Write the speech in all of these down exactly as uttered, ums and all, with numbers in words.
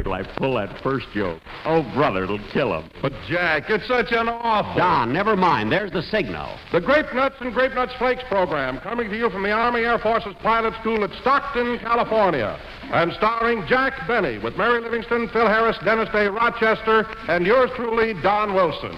till I pull that first joke. Oh, brother, it'll kill him. But, Jack, it's such an awful... Don, never mind. There's the signal. The Grape Nuts and Grape Nuts Flakes program, coming to you from the Army Air Force's pilot school at Stockton, California. And starring Jack Benny with Mary Livingston, Phil Harris, Dennis Day, Rochester, and yours truly, Don Wilson.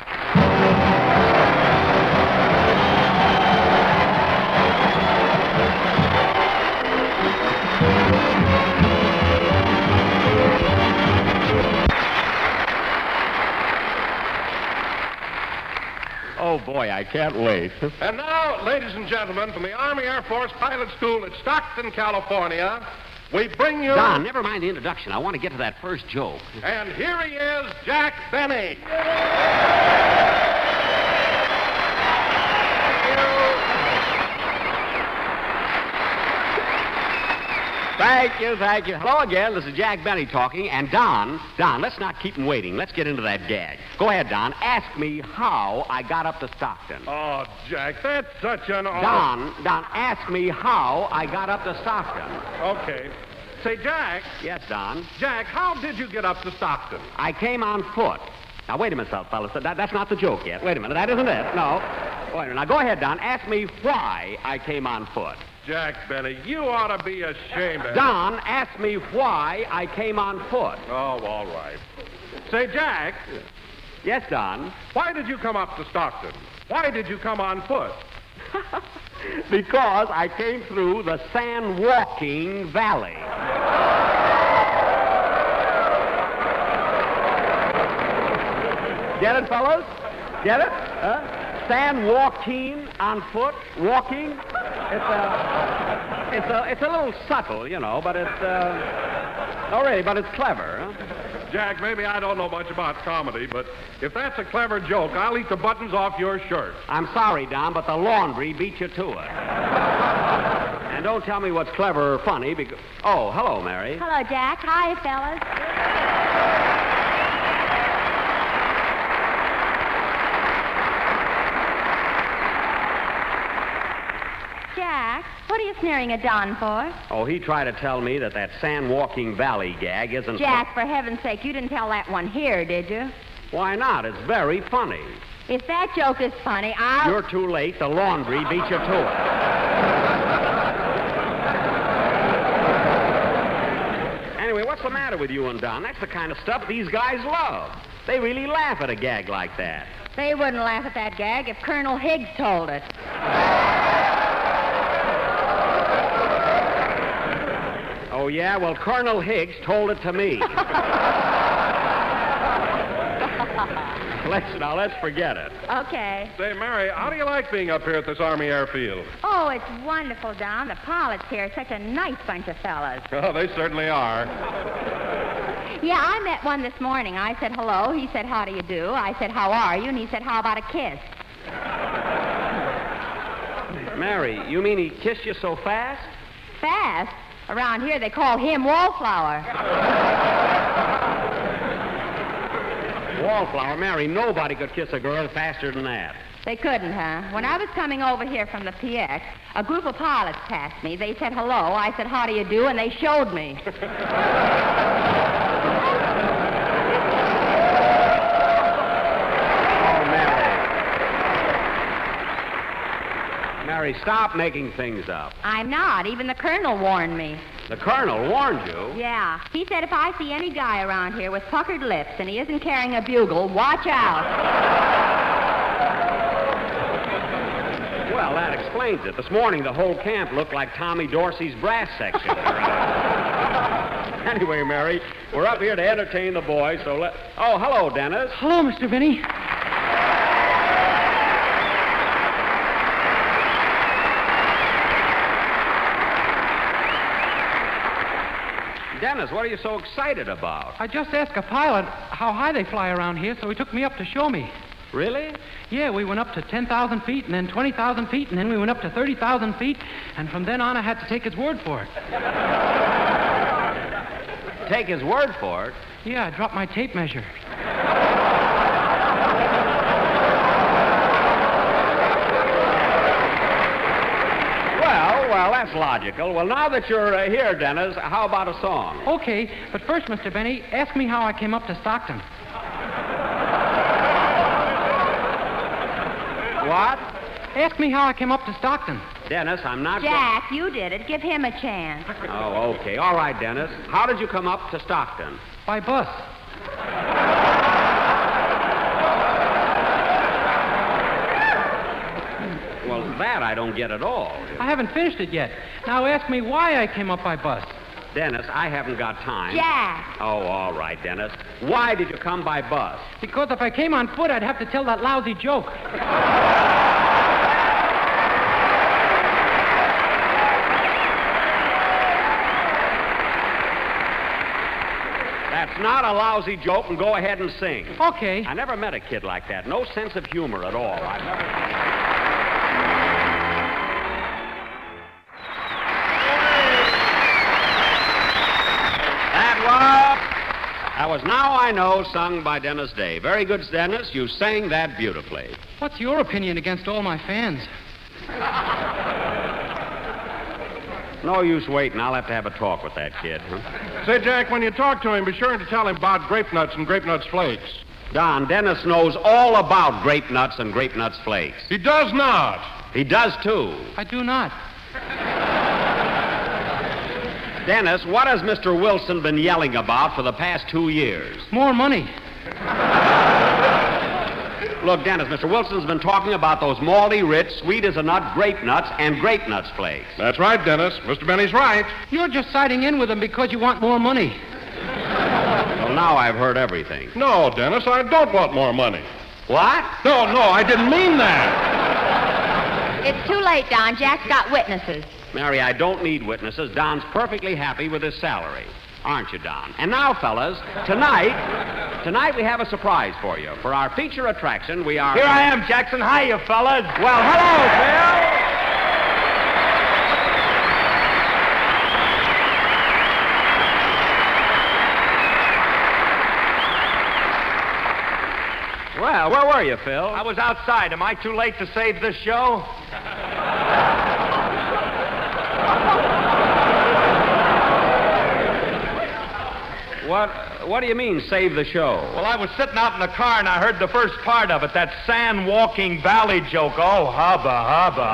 Oh, boy, I can't wait. And now, ladies and gentlemen, from the Army Air Force Pilot School at Stockton, California, we bring you... Don, never mind the introduction. I want to get to that first joke. And here he is, Jack Benny. Thank you, thank you. Hello again. This is Jack Benny talking. And Don, Don, let's not keep him waiting. Let's get into that gag. Go ahead, Don. Ask me how I got up to Stockton. Oh, Jack, that's such an... Don, Don, ask me how I got up to Stockton. Okay. Say, Jack. Yes, Don. Jack, how did you get up to Stockton? I came on foot. Now, wait a minute, fellas. That, that's not the joke yet. Wait a minute. That isn't it. No. Wait a minute. Now, go ahead, Don. Ask me why I came on foot. Jack Benny, you ought to be ashamed of... Don, ask me why I came on foot. Oh, all right. Say, Jack. Yes, Don. Why did you come up to Stockton? Why did you come on foot? Because I came through the San Joaquin Valley. Get it, fellas? Get it? Huh? San Joaquin on foot, walking. It's a, it's a, it's a little subtle, you know, but it's, uh, oh, really, but it's clever, huh? Jack, maybe I don't know much about comedy, but if that's a clever joke, I'll eat the buttons off your shirt. I'm sorry, Don, but the laundry beat you to it. And don't tell me what's clever or funny, because... Oh, hello, Mary. Hello, Jack. Hi, fellas. Jack, what are you sneering at Don for? Oh, he tried to tell me that that San Joaquin Valley gag isn't... Jack, for heaven's sake, you didn't tell that one here, did you? Why not? It's very funny. If that joke is funny, I'll... You're too late. The laundry beat you to it. Anyway, what's the matter with you and Don? That's the kind of stuff these guys love. They really laugh at a gag like that. They wouldn't laugh at that gag if Colonel Higgs told it. Oh, yeah? Well, Colonel Higgs told it to me. let's, now, let's forget it. Okay. Say, Mary, how do you like being up here at this Army airfield? Oh, it's wonderful, Don. The pilots here are such a nice bunch of fellas. Oh, they certainly are. Yeah, I met one this morning. I said hello. He said, how do you do? I said, how are you? And he said, how about a kiss? Mary, you mean he kissed you so fast? Fast? Around here, they call him Wallflower. Wallflower? Mary, nobody could kiss a girl faster than that. They couldn't, huh? When I was coming over here from the P X, a group of pilots passed me. They said hello. I said, how do you do? And they showed me. Mary, stop making things up. I'm not. Even the colonel warned me. The colonel warned you? Yeah. He said if I see any guy around here with puckered lips and he isn't carrying a bugle, watch out. Well, that explains it. This morning, the whole camp looked like Tommy Dorsey's brass section. Anyway, Mary, we're up here to entertain the boys, so let... Oh, hello, Dennis. Hello, Mister Vinny. Dennis, what are you so excited about? I just asked a pilot how high they fly around here, so he took me up to show me. Really? Yeah, we went up to ten thousand feet, and then twenty thousand feet, and then we went up to thirty thousand feet, and from then on I had to take his word for it. Take his word for it? Yeah, I dropped my tape measure. Well, well, that's logical. Well, now that you're uh, here, Dennis, how about a song? Okay, but first, Mister Benny, ask me how I came up to Stockton. What? Ask me how I came up to Stockton. Dennis, I'm not... Jack, you did it. Give him a chance. Go- oh, okay. All right, Dennis. How did you come up to Stockton? By bus. Well, that I don't get at all. I haven't finished it yet. Now ask me why I came up by bus. Dennis, I haven't got time. Jack. Oh, all right, Dennis. Why did you come by bus? Because if I came on foot, I'd have to tell that lousy joke. That's not a lousy joke, and go ahead and sing. Okay. I never met a kid like that. No sense of humor at all. I've never... That was Now I Know, sung by Dennis Day. Very good, Dennis. You sang that beautifully. What's your opinion against all my fans? No use waiting. I'll have to have a talk with that kid. Huh? Say, Jack, when you talk to him, be sure to tell him about grape nuts and grape nuts flakes. Don, Dennis knows all about grape nuts and grape nuts flakes. He does not. He does, too. I do not. Dennis, what has Mister Wilson been yelling about for the past two years? More money. Look, Dennis, Mister Wilson's been talking about those malty, rich, sweet as a nut grape nuts and grape nuts flakes. That's right, Dennis. Mister Benny's right. You're just siding in with him because you want more money. Well, now I've heard everything. No, Dennis, I don't want more money. What? No, no, I didn't mean that. It's too late, Don. Jack's got witnesses. Mary, I don't need witnesses. Don's perfectly happy with his salary. Aren't you, Don? And now, fellas, tonight, tonight we have a surprise for you. For our feature attraction, we are... Here I am, Jackson. Hiya, fellas. Well, hello, Phil. Well, where were you, Phil? I was outside. Am I too late to save this show? What What do you mean, save the show? Well, I was sitting out in the car and I heard the first part of it, that sand walking valley joke. Oh, hubba, hubba,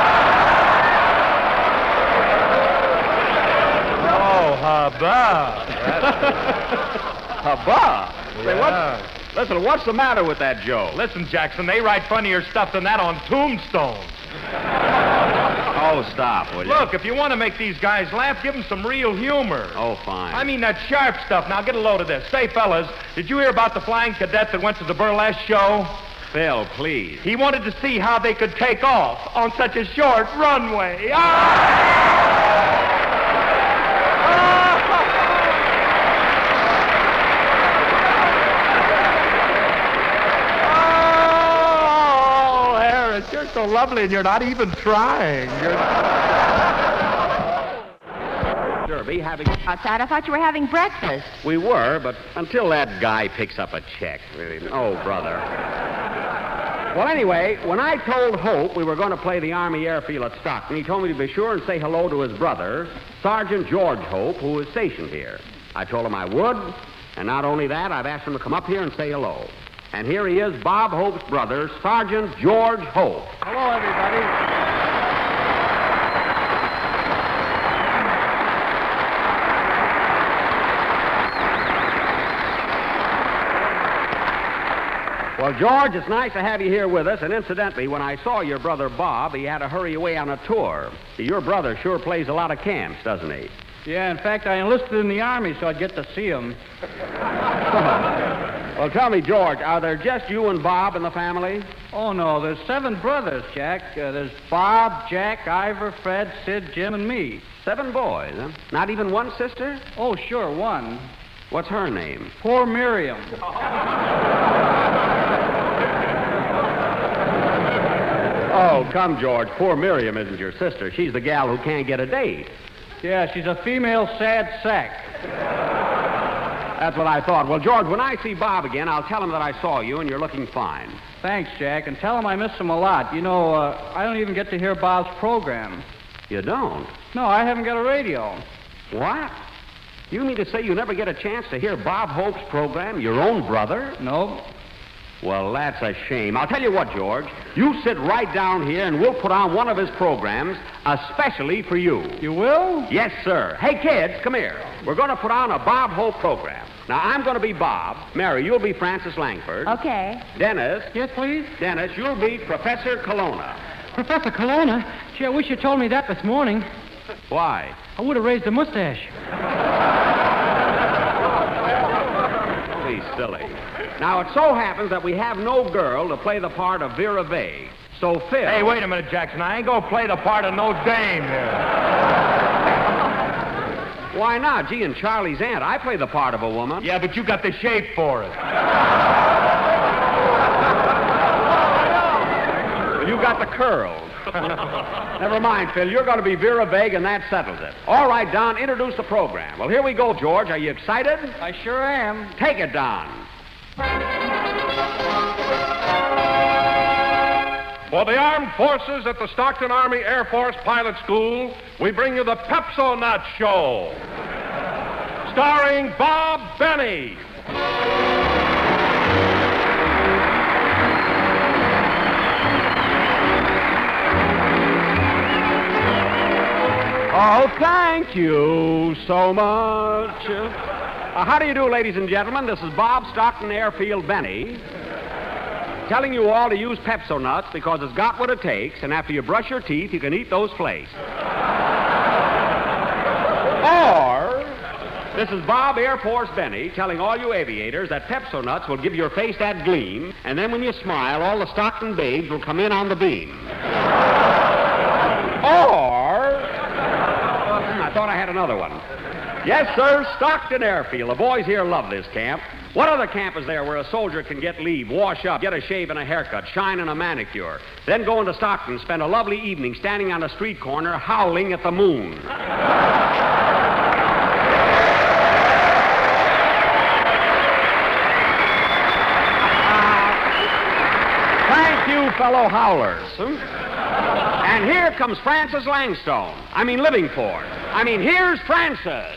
hubba. Oh, hubba. Hubba? Say, Yeah. what, listen, what's the matter with that joke? Listen, Jackson, they write funnier stuff than that on tombstones. Oh, stop, will you? Look, if you want to make these guys laugh, give them some real humor. Oh, fine. I mean, that sharp stuff. Now, get a load of this. Say, fellas, did you hear about the flying cadet that went to the burlesque show? Phil, please. He wanted to see how they could take off on such a short runway. Ah! Oh, Harris, you're so lovely and you're not even trying. You're... Sure, be having... Outside, I thought you were having breakfast. We were, but until that guy picks up a check, really. Oh, brother. Well, anyway, when I told Hope we were going to play the Army Airfield at Stockton, he told me to be sure and say hello to his brother, Sergeant George Hope, who is stationed here. I told him I would, and not only that, I've asked him to come up here and say hello. And here he is, Bob Hope's brother, Sergeant George Hope. Hello, everybody. Well, George, it's nice to have you here with us. And incidentally, when I saw your brother Bob, he had to hurry away on a tour. Your brother sure plays a lot of camps, doesn't he? Yeah, in fact, I enlisted in the Army so I'd get to see him. Well, tell me, George, are there just you and Bob in the family? Oh, no, there's seven brothers, Jack. Uh, there's Bob, Jack, Ivor, Fred, Sid, Jim, and me. Seven boys, huh? Not even one sister? Oh, sure, one. What's her name? Poor Miriam. Oh, come, George. Poor Miriam isn't your sister. She's the gal who can't get a date. Yeah, she's a female sad sack. That's what I thought. Well, George, when I see Bob again, I'll tell him that I saw you and you're looking fine. Thanks, Jack, and tell him I miss him a lot. You know, uh, I don't even get to hear Bob's program. You don't? No, I haven't got a radio. What? You mean to say you never get a chance to hear Bob Hope's program, Your Own Brother? No. Well, that's a shame. I'll tell you what, George. You sit right down here and we'll put on one of his programs especially for you. You will? Yes, sir. Hey, kids, come here. We're going to put on a Bob Hope program. Now, I'm going to be Bob. Mary, you'll be Francis Langford. Okay. Dennis. Yes, please? Dennis, you'll be Professor Colonna. Professor Colonna? Gee, I wish you told me that this morning. Why? I would have raised a mustache. Don't be silly. Now, it so happens that we have no girl to play the part of Vera Vega. So, Phil... Hey, wait a minute, Jackson. I ain't gonna play the part of no dame here. Why not? Gee, and Charlie's aunt, I play the part of a woman. Yeah, but you got the shape for it. You got the curls. Never mind, Phil. You're going to be Vera Vega, and that settles it. All right, Don, introduce the program. Well, here we go, George. Are you excited? I sure am. Take it, Don. For the armed forces at the Stockton Army Air Force Pilot School, we bring you the Pepso-Nut Show, starring Bob Benny. Oh, thank you so much. Uh, how do you do, ladies and gentlemen? This is Bob Stockton Airfield Benny, telling you all to use Pepso-Nuts because it's got what it takes, and after you brush your teeth, you can eat those flakes. Or, this is Bob Air Force Benny telling all you aviators that Pepso-Nuts will give your face that gleam, and then when you smile, all the Stockton babes will come in on the beam. Or, I thought I had another one. Yes, sir, Stockton Airfield. The boys here love this camp. What other camp is there where a soldier can get leave, wash up, get a shave and a haircut, shine and a manicure, then go into Stockton, spend a lovely evening standing on a street corner howling at the moon? Thank you, fellow howlers. And here comes Francis Langstone. I mean, Livingford. I mean, here's Francis.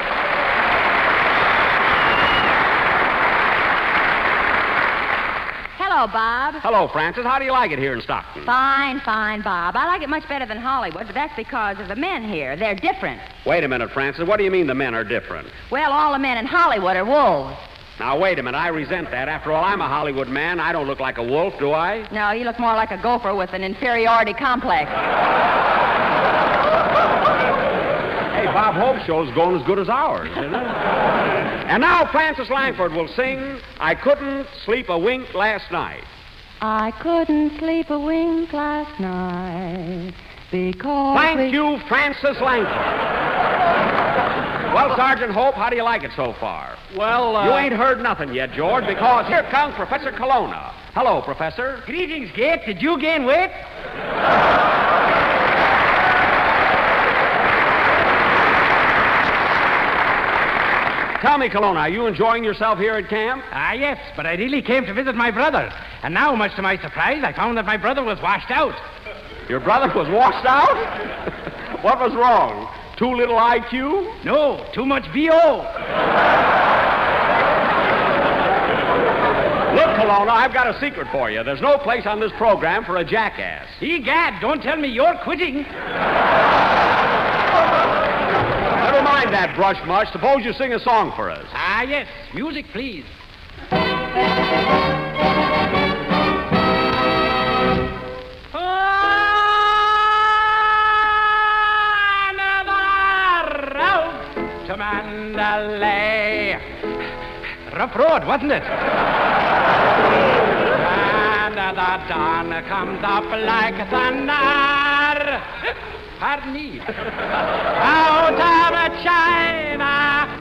Hello, Bob. Hello, Francis. How do you like it here in Stockton? Fine, fine, Bob. I like it much better than Hollywood, but that's because of the men here. They're different. Wait a minute, Francis. What do you mean the men are different? Well, all the men in Hollywood are wolves. Now, wait a minute. I resent that. After all, I'm a Hollywood man. I don't look like a wolf, do I? No, you look more like a gopher with an inferiority complex. Hey, Bob Hope's show's going as good as ours, isn't it? And now Francis Langford will sing I Couldn't Sleep a Wink Last Night. I couldn't sleep a wink last night because... Thank we... you, Francis Langford. Well, Sergeant Hope, how do you like it so far? Well, uh... You ain't heard nothing yet, George, because here comes Professor Colonna. Hello, Professor. Greetings, Gate. Did you gain weight? Tell me, Colonna, are you enjoying yourself here at camp? Ah, yes, but I really came to visit my brother. And now, much to my surprise, I found that my brother was washed out. Your brother was washed out? What was wrong? Too little I Q? No, too much B O. Look, Colonna, I've got a secret for you. There's no place on this program for a jackass. Egad, don't tell me you're quitting. Never mind that, Brush Mush. Suppose you sing a song for us. Ah, yes. Music, please. Another road to Mandalay. Rough road, wasn't it? And the dawn comes up like thunder. Pardon me. Out of a China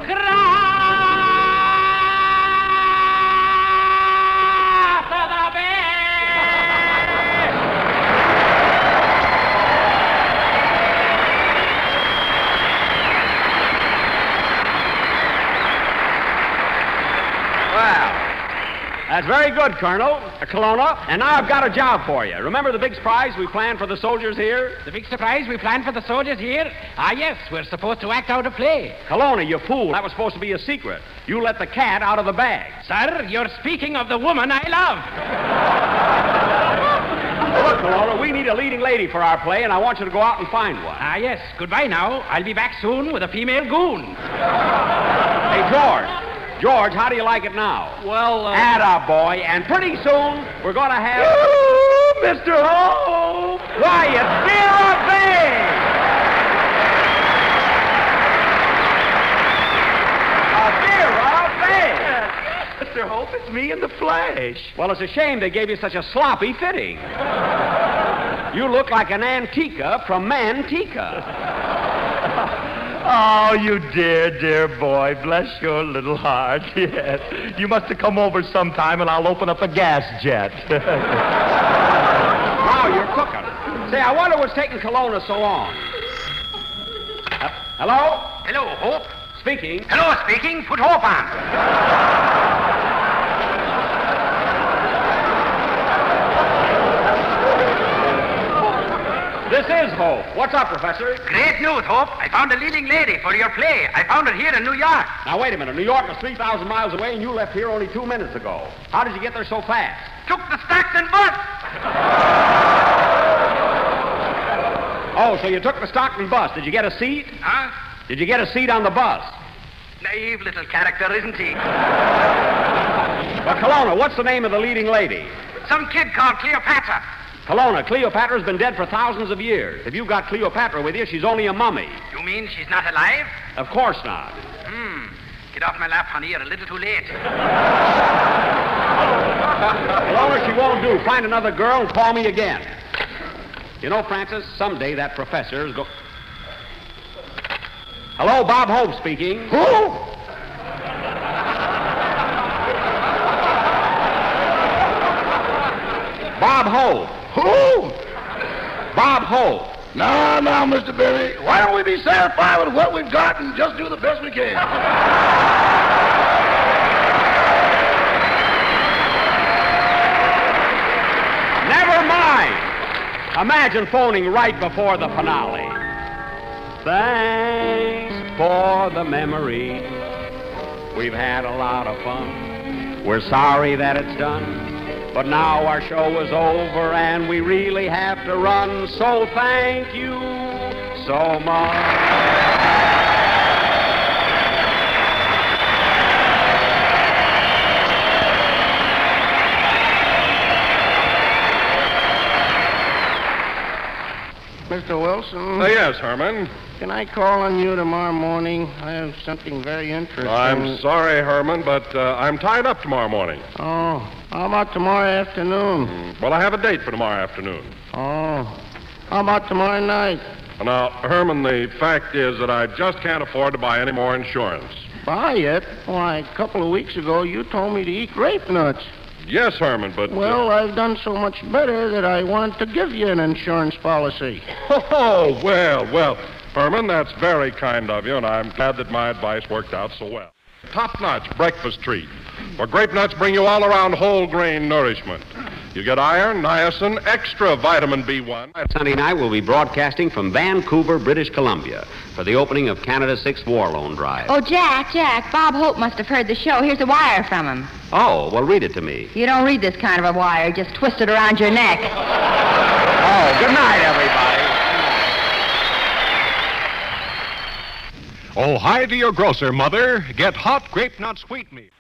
craft of the bay. Well, That's very good, Colonel. Uh, Kelowna. And now I've got a job for you. Remember the big surprise we planned for the soldiers here? The big surprise we planned for the soldiers here? Ah, yes, we're supposed to act out a play. Kelowna, you fool. That was supposed to be a secret. You let the cat out of the bag. Sir, you're speaking of the woman I love. Look, Kelowna, we need a leading lady for our play, and I want you to go out and find one. Ah, yes. Goodbye now. I'll be back soon with a female goon. Hey, George. George, how do you like it now? Well, uh... Atta boy, and pretty soon we're going to have... Ooh, Mister Hope! Why, it's Vera Bay! A Vera Bay! Mister Hope, it's me in the flesh. Well, it's a shame they gave you such a sloppy fitting. You look like an Antica from Manteca. Oh, you dear, dear boy. Bless your little heart. Yes. You must have come over sometime, and I'll open up a gas jet. Now you're cooking. Say, I wonder what's taking Kelowna so long. Uh, hello? Hello, Hope. Speaking. Hello, speaking. Put Hope on. This is Hope. What's up, Professor? Great news, Hope. I found a leading lady for your play. I found her here in New York. Now, wait a minute. New York is three thousand miles away, and you left here only two minutes ago. How did you get there so fast? Took the Stockton bus. Oh, so you took the Stockton bus. Did you get a seat? Huh? Did you get a seat on the bus? Naive little character, isn't he? Well, Kelowna, what's the name of the leading lady? Some kid called Cleopatra. Kelowna, Cleopatra's been dead for thousands of years. If you've got Cleopatra with you, she's only a mummy. You mean she's not alive? Of course not. Hmm. Get off my lap, honey. You're a little too late. Kelowna, she won't do. Find another girl and call me again. You know, Francis, someday that professor is go... Hello, Bob Hope speaking. Who? Bob Hope. Who? Bob Hope. Now, now, Mister Billy, why don't we be satisfied with what we've got and just do the best we can? Never mind. Imagine phoning right before the finale. Thanks for the memory. We've had a lot of fun. We're sorry that it's done. But now our show is over and we really have to run. So thank you so much. Mister Wilson? Uh, yes, Herman. Can I call on you tomorrow morning? I have something very interesting. I'm sorry, Herman, but uh, I'm tied up tomorrow morning. Oh, how about tomorrow afternoon? Mm, well, I have a date for tomorrow afternoon. Oh, how about tomorrow night? Now, Herman, the fact is that I just can't afford to buy any more insurance. Buy it? Why, a couple of weeks ago you told me to eat grape nuts. Yes, Herman, but... Well, uh... I've done so much better that I wanted to give you an insurance policy. Oh, well, well, Herman, that's very kind of you, and I'm glad that my advice worked out so well. Top-notch breakfast treat. For grape nuts bring you all-around whole-grain nourishment. You get iron, niacin, extra vitamin B one. Sunday night we'll be broadcasting from Vancouver, British Columbia for the opening of Canada's sixth War Loan Drive. Oh, Jack, Jack, Bob Hope must have heard the show. Here's a wire from him. Oh, well, read it to me. You don't read this kind of a wire. Just twist it around your neck. Oh, good night, everybody. Oh, hi to your grocer, Mother. Get hot grape nut sweetmeat.